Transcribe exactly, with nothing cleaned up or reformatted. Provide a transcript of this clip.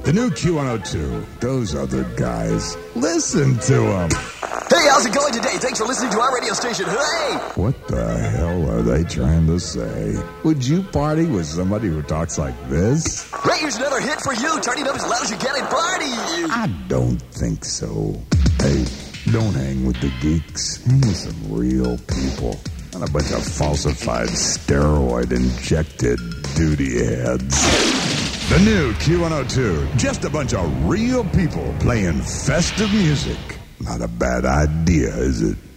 The new Q one oh two. Those other guys. Listen to them. Hey, how's it going today? Thanks for listening to our radio station. Hey! What the hell are they trying to say? Would you party with somebody who talks like this? Right, here's another hit for you. Turn it up as loud as you can and party. I don't think so. Hey, don't hang with the geeks. Hang with some real people. Not a bunch of falsified, steroid-injected duty heads. The new Q one oh two. Just a bunch of real people playing festive music. Not a bad idea, is it?